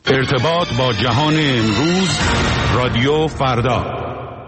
ارتباط با جهان امروز، رادیو فردا.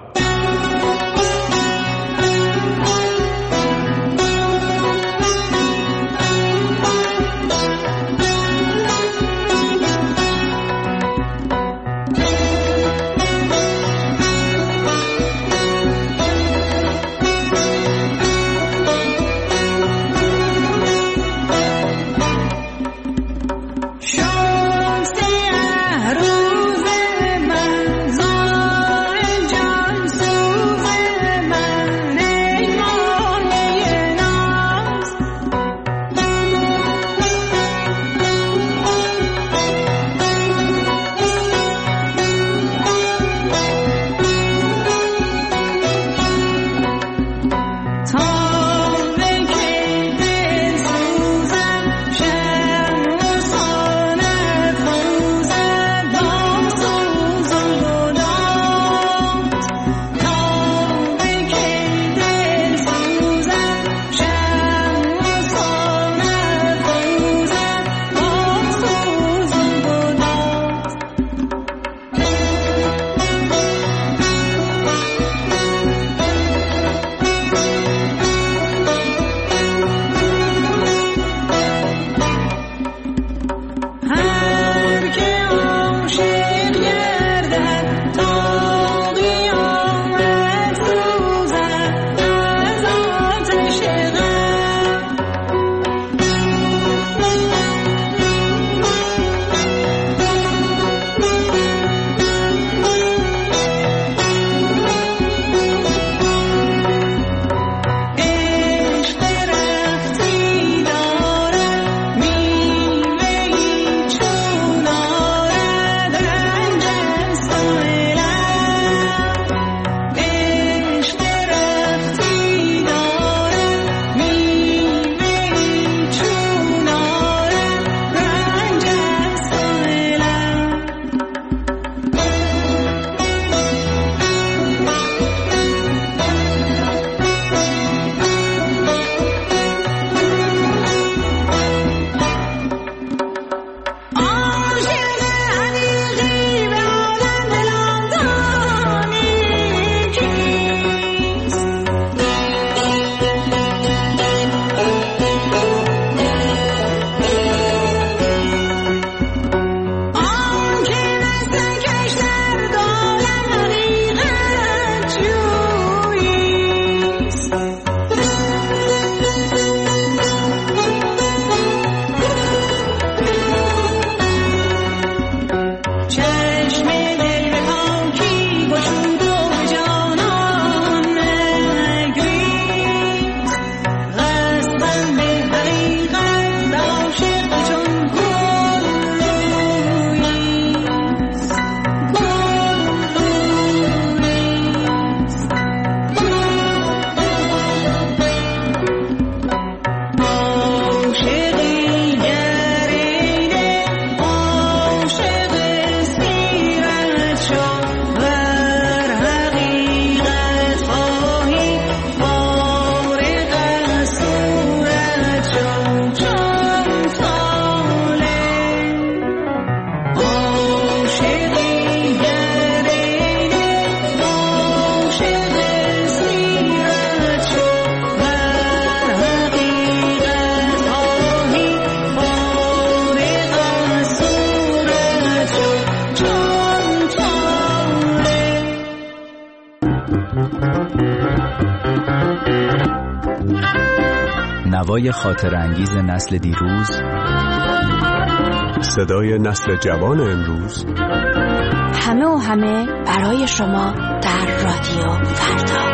نوای خاطرانگیز نسل دیروز، صدای نسل جوان امروز، همه برای شما در رادیو فردا.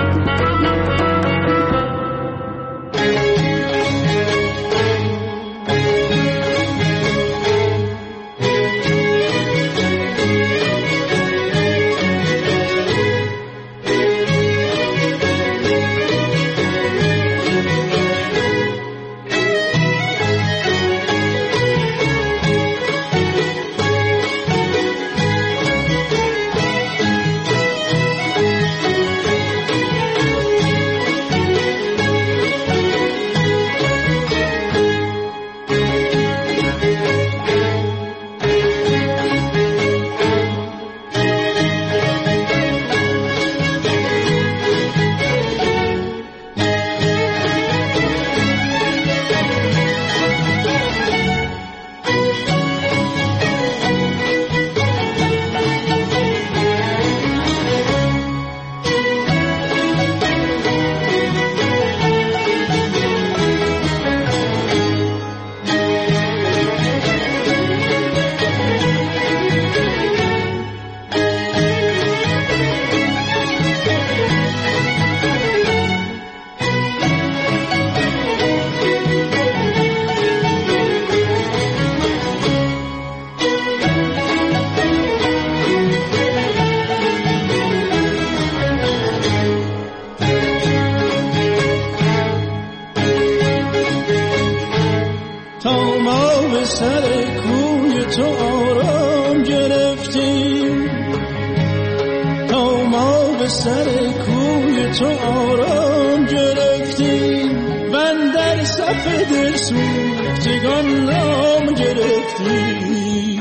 به سر کوی تو آرام گرفتیم من در صف دل سوختگان نام گرفتیم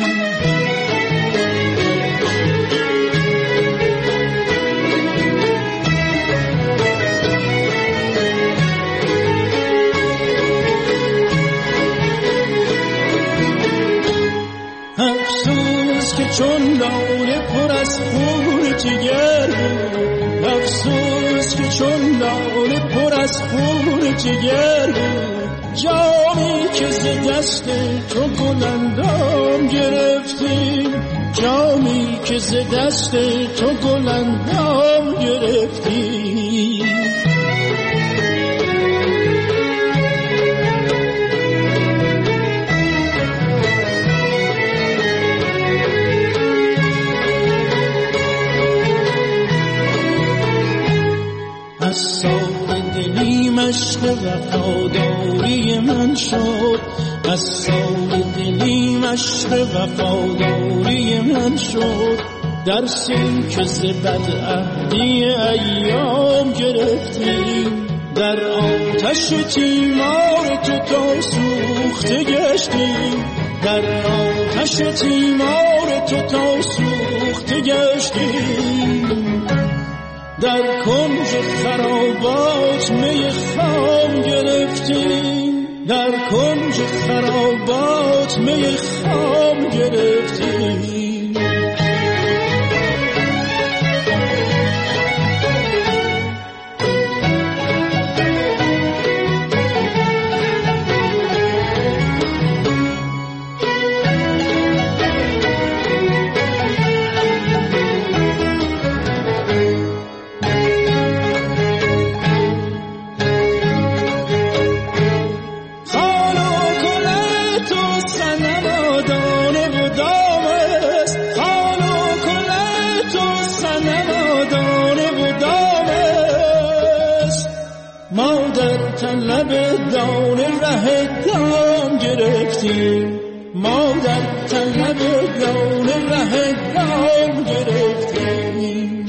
افسوس که چون لاله پر از خون جگر بود افسوس که چون لاله پر از خون جگر بود جامی که ز دست تو گلندام گرفتیم جامی که ز دست تو گلندام گرفتیم از سال دلی مشق وفاداری من شد از سال دلی مشق وفاداری من شد درسی که ز بدعهدی ایام گرفتیم در آتش تیمار تو تا سوخته گشتیم در آتش تیمار تو تا سوخته گشتیم در کنج خرابات می خام گرفتیم در کنج خرابات می خام گرفتیم طلب دانه ره دام گرفتیم ما در طلب دانه ره دام گرفتیم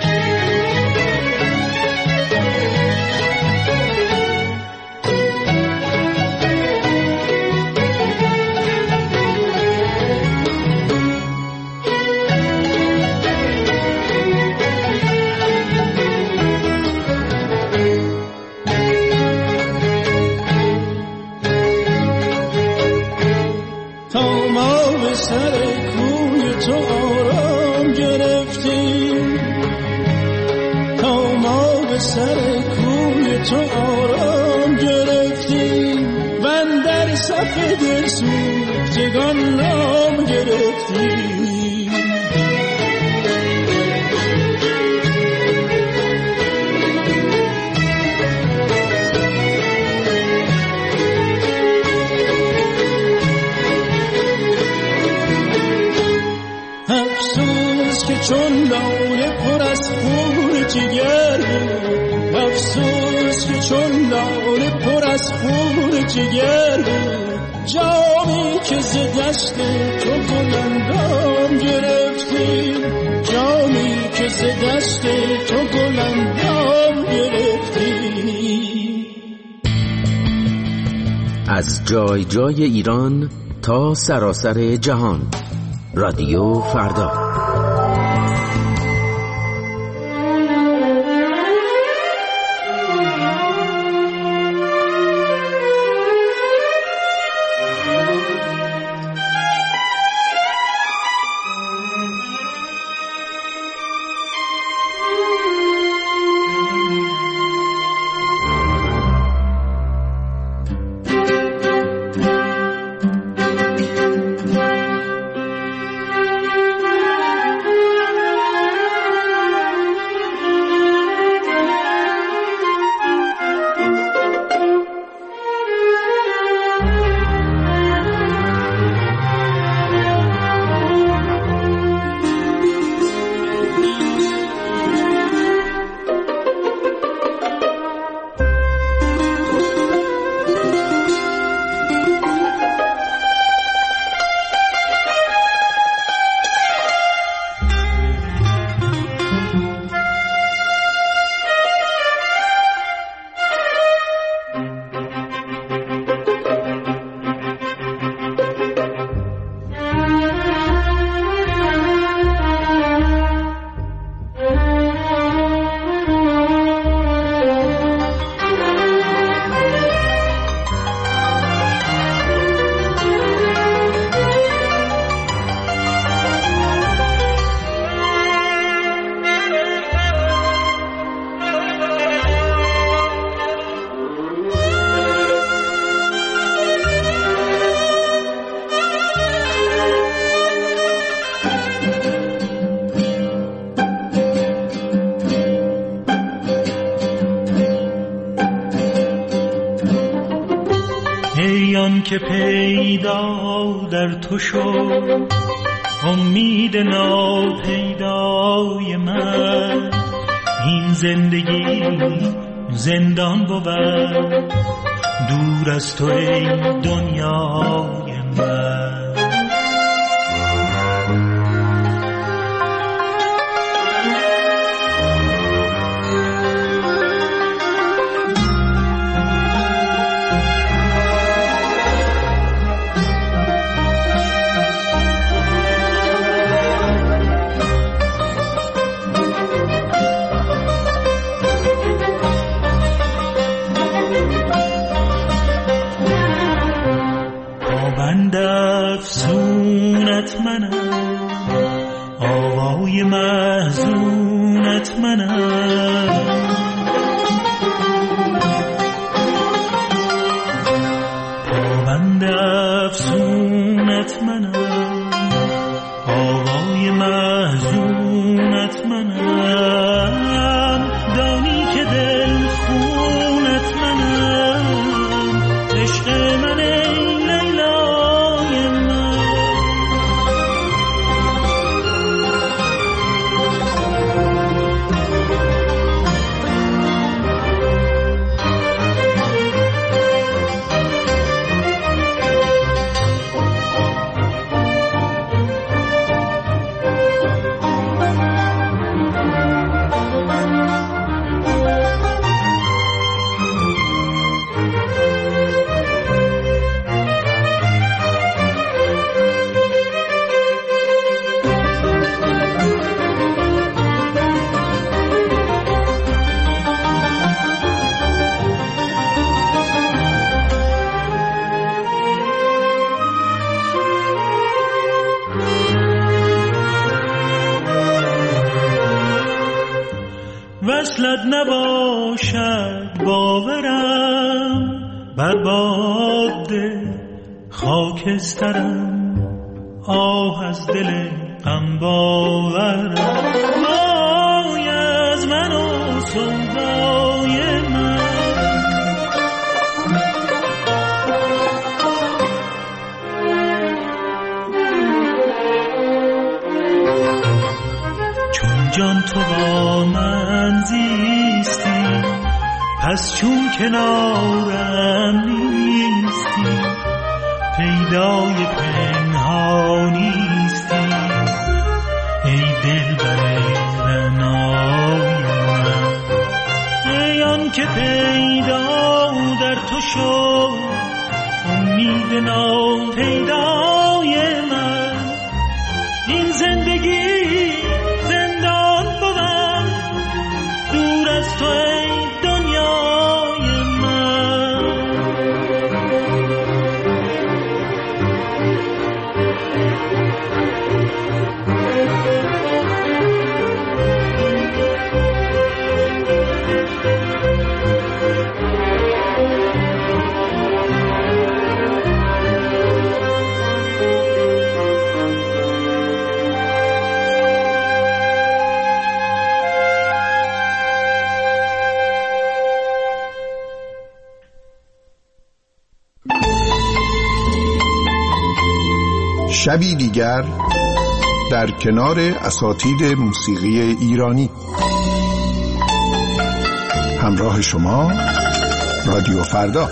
سر کوی تو آرام گرفتیم تا ما به سر کوی تو آرام گرفتیم من در صف دل سوختگان نام گرفتیم که چون لاله پر از خون جگر بود افسوس که چون لاله پر از خون جگر بود جامی که ز دست تو گلندام گرفتیم جامی که ز دست تو گلندام گرفتیم از جای جای ایران تا سراسر جهان رادیو فردا. که پیدا در تو شد، امید ناپیدای من. این زندگی زندان بود، دور از تو ای دنیای من. افسونت منم، آوای محزونت منم. پابند افسونت منم، آوای محزونت منم. دانی که دل خونت منم، عشق من وصلت نباشد باورم، بر باد خاکسترم، آه از دل غم باورم. وای از من و سودای من، چون جان تو با من زیستی، پس چون کنارم نیستی، پیدای پنهانیستی. ای دلبر رعنای من، ای آن که پیدا در تو شد، امید ناپیدای من. این زندگی زندان بود، دور از تو ای دنیای من. شبی دیگر در کنار اساتید موسیقی ایرانی. همراه شما رادیو فردا.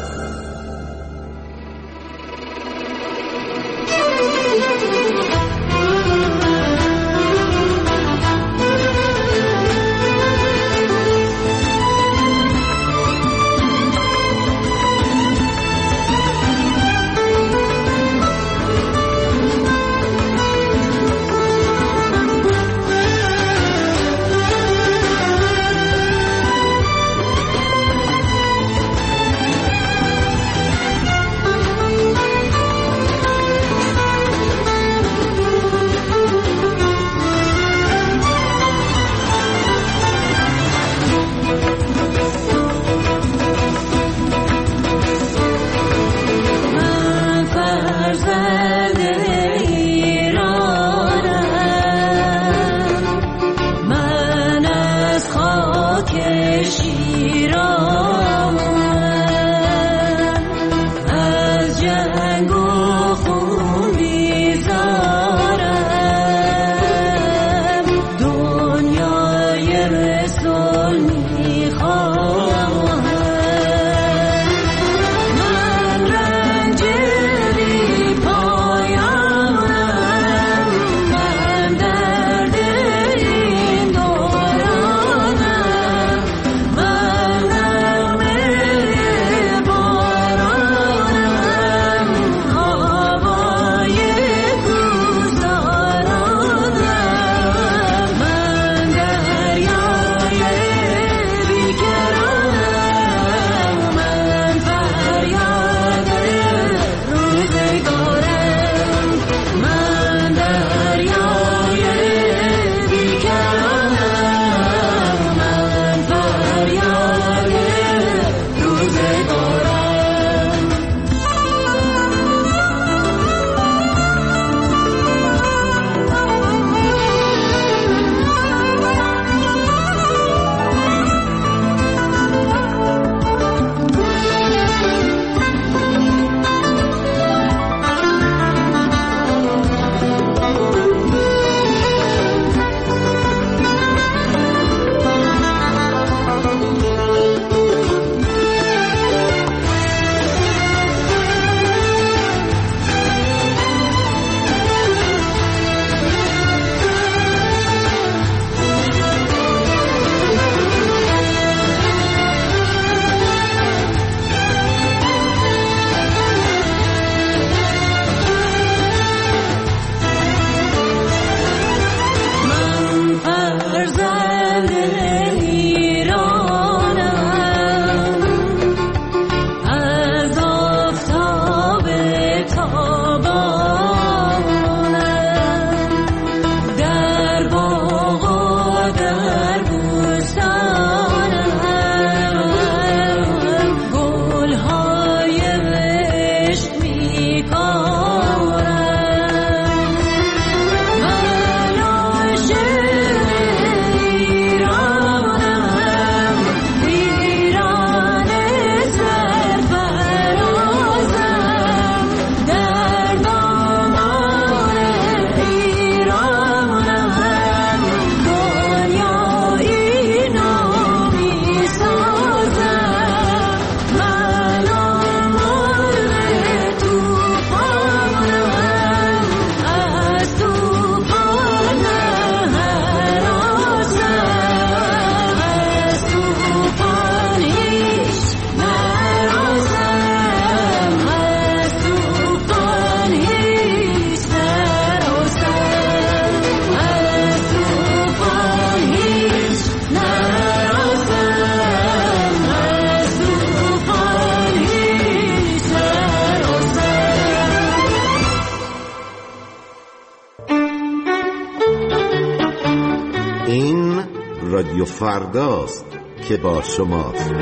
این رادیو فرداست که با شماست.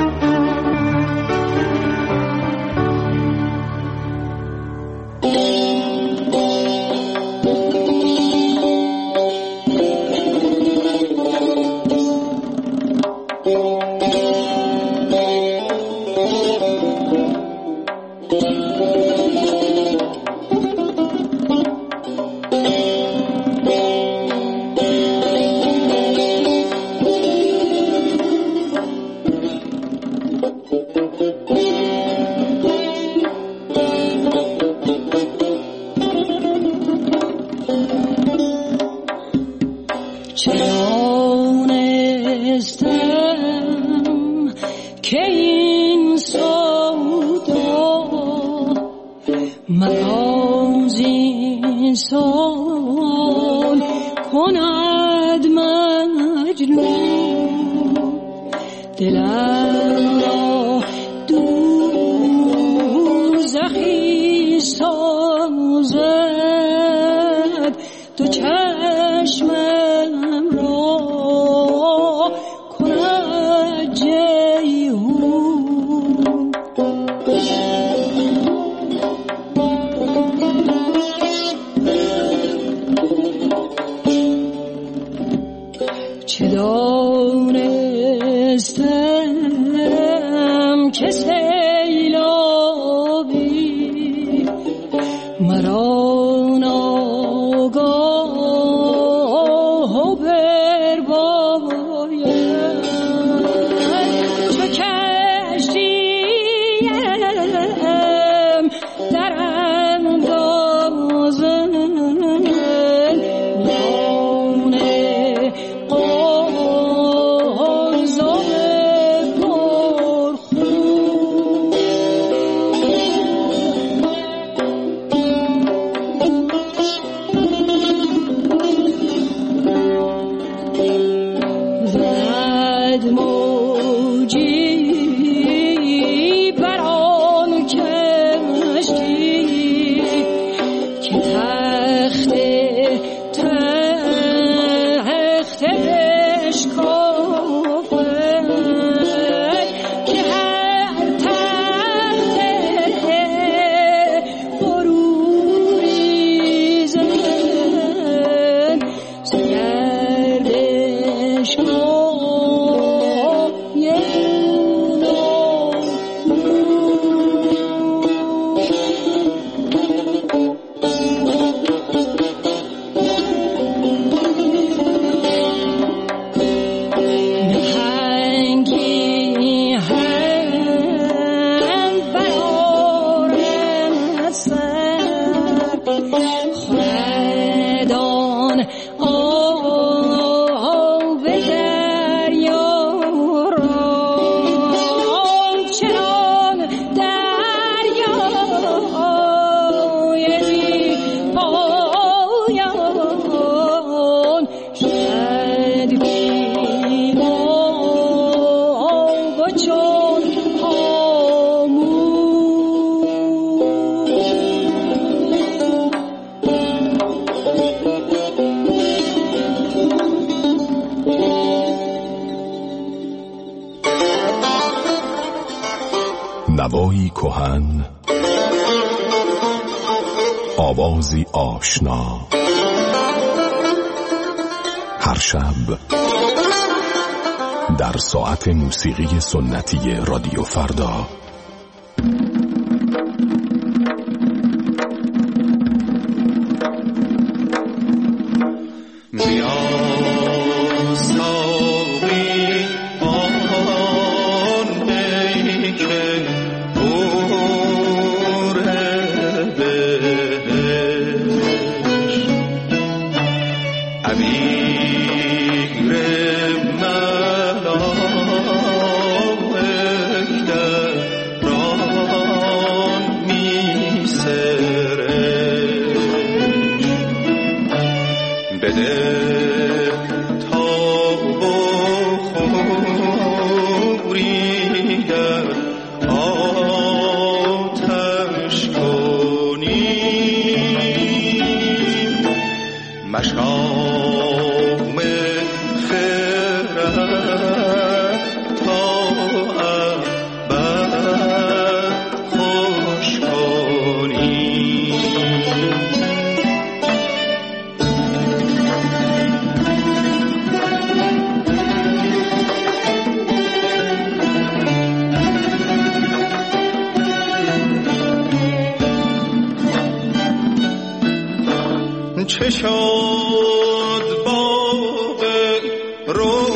نوایی کهن، آوازی آشنا، هر شب در ساعت موسیقی سنتی رادیو فردا. مشام شد باغ رو